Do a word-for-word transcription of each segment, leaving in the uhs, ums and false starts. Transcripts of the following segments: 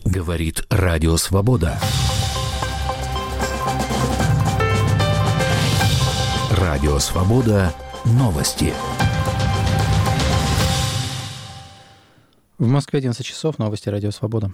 Говорит Радио Свобода. Радио Свобода. Новости. В Москве одиннадцать часов. Новости Радио Свобода.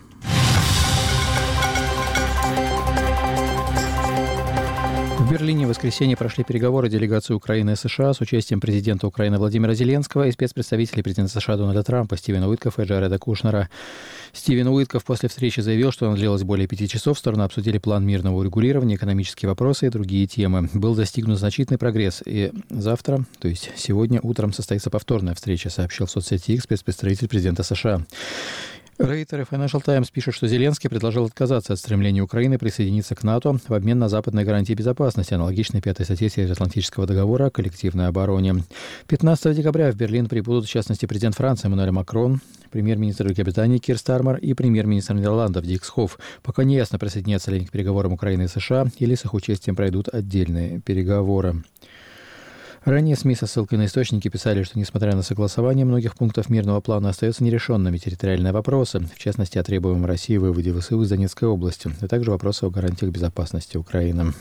В Берлине в воскресенье прошли переговоры делегации Украины и США с участием президента Украины Владимира Зеленского и спецпредставителей президента США Дональда Трампа Стивена Уиткофа и Джареда Кушнера. Стивен Уиткоф после встречи заявил, что она длилась более пяти часов. Стороны обсудили план мирного урегулирования, экономические вопросы и другие темы. Был достигнут значительный прогресс. И завтра, то есть сегодня утром, состоится повторная встреча, сообщил в соцсети X спецпредставитель президента США. Рейтер и Financial Times пишут, что Зеленский предложил отказаться от стремления Украины присоединиться к НАТО в обмен на западные гарантии безопасности, аналогичной пятой статье Североатлантического договора о коллективной обороне. пятнадцатого декабря в Берлин прибудут, в частности, президент Франции Эммануэль Макрон, премьер-министр Великобритании Кир Стармер и премьер-министр Нидерландов Дик Схоф. Пока не ясно, присоединятся ли они к переговорам Украины и США, или с их участием пройдут отдельные переговоры. Ранее СМИ со ссылкой на источники писали, что, несмотря на согласование многих пунктов мирного плана, остаются нерешенными территориальные вопросы, в частности, о требуемом России выводе ВСУ из Донецкой области, а также вопросы о гарантиях безопасности Украины.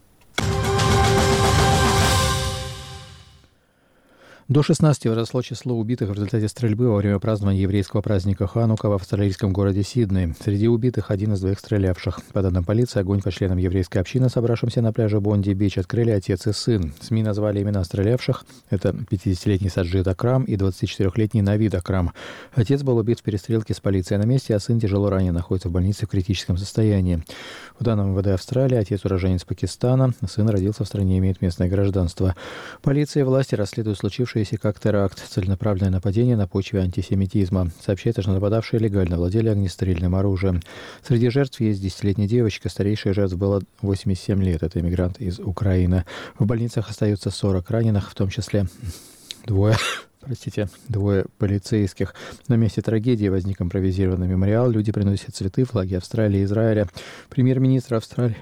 До шестнадцати возросло число убитых в результате стрельбы во время празднования еврейского праздника Ханука в австралийском городе Сидней. Среди убитых один из двоих стрелявших. По данным полиции, огонь по членам еврейской общины, собравшимся на пляже Бонди-Бич, открыли отец и сын. СМИ назвали имена стрелявших. Это пятидесятилетний Саджид Акрам и двадцатичетырехлетний Навид Акрам. Отец был убит в перестрелке с полицией на месте, а сын тяжело ранен, находится в больнице в критическом состоянии. По данным МВД Австралии, отец уроженец Пакистана, сын родился в стране и имеет местное гражданство. Полиция и власти расследуют случившееся как теракт, целенаправленное нападение на почве антисемитизма. Сообщается, что нападавшие легально владели огнестрельным оружием. Среди жертв есть десятилетняя девочка, старейшая жертва была восемьдесят семь лет. Это иммигрант из Украины. В больницах остается сорок раненых, в том числе двое... Простите, двое полицейских. На месте трагедии возник импровизированный мемориал. Люди приносят цветы, флаги Австралии и Израиля. Премьер-министр Австралии...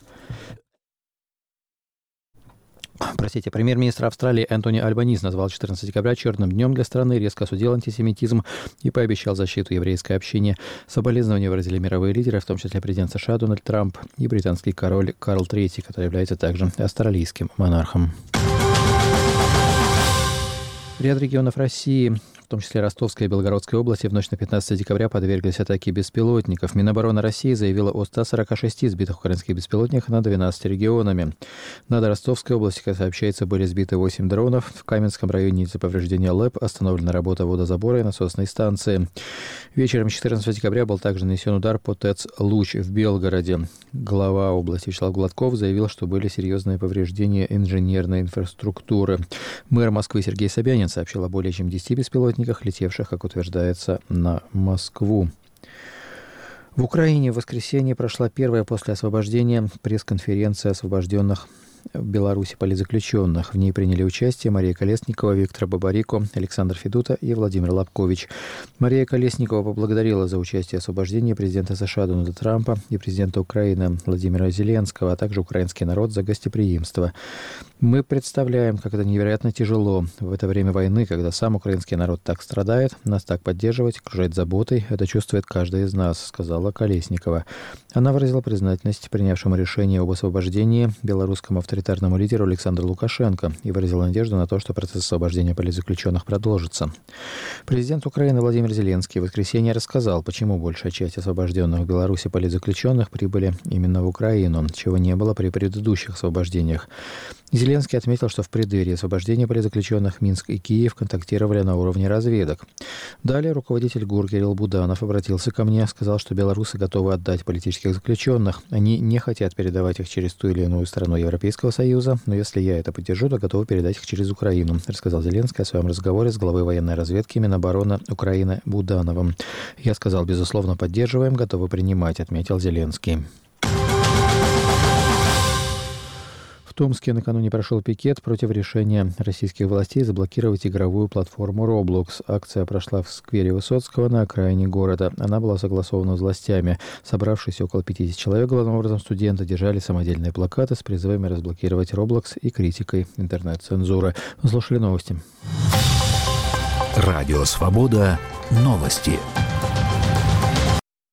Простите, премьер-министр Австралии Энтони Альбаниз назвал четырнадцатого декабря черным днем для страны, резко осудил антисемитизм и пообещал защиту еврейской общине. Соболезнования выразили мировые лидеры, в том числе президент США Дональд Трамп и британский король Карл третий, который является также австралийским монархом. Ряд регионов России, в том числе Ростовской и Белгородской области, в ночь на пятнадцатого декабря подверглись атаке беспилотников. Минобороны России заявила о ста сорока шести сбитых украинских беспилотниках над двенадцатью регионами. Над Ростовской областью, как сообщается, были сбиты восемь дронов. В Каменском районе из-за повреждения ЛЭП остановлена работа водозабора и насосной станции. Вечером четырнадцатого декабря был также нанесен удар по ТЭЦ «Луч» в Белгороде. Глава области Вячеслав Гладков заявил, что были серьезные повреждения инженерной инфраструктуры. Мэр Москвы Сергей Собянин сообщил о более чем десяти беспилотниках, летевших, как утверждается, на Москву. В Украине в воскресенье прошла первая после освобождения пресс-конференция освобожденных в Беларуси политзаключенных. В ней приняли участие Мария Колесникова, Виктор Бабарико, Александр Федута и Владимир Лобкович. Мария Колесникова поблагодарила за участие в освобождении президента США Дональда Трампа и президента Украины Владимира Зеленского, а также украинский народ за гостеприимство. «Мы представляем, как это невероятно тяжело в это время войны, когда сам украинский народ так страдает, нас так поддерживать, окружать заботой. Это чувствует каждый из нас», — сказала Колесникова. Она выразила признательность принявшему решение об освобождении белорусскому авторитарному лидеру Александру Лукашенко и выразила надежду на то, что процесс освобождения политзаключенных продолжится. Президент Украины Владимир Зеленский в воскресенье рассказал, почему большая часть освобожденных в Беларуси политзаключенных прибыли именно в Украину, чего не было при предыдущих освобождениях. Зеленский отметил, что в преддверии освобождения политзаключенных Минск и Киев контактировали на уровне разведок. Далее руководитель ГУР Кирилл Буданов обратился ко мне, сказал, что белорусы готовы отдать политических заключенных. Они не хотят передавать их через ту или иную страну Европейского Союза, но если я это поддержу, то готовы передать их через Украину, рассказал Зеленский о своем разговоре с главой военной разведки Минобороны Украины Будановым. Я сказал, безусловно, поддерживаем, готовы принимать, отметил Зеленский. В Томске накануне прошел пикет против решения российских властей заблокировать игровую платформу Roblox. Акция прошла в сквере Высоцкого на окраине города. Она была согласована с властями. Собравшиеся около пятидесяти человек, главным образом студенты, держали самодельные плакаты с призывами разблокировать Roblox и критикой интернет-цензуры. Слушали новости. Радио Свобода. Новости.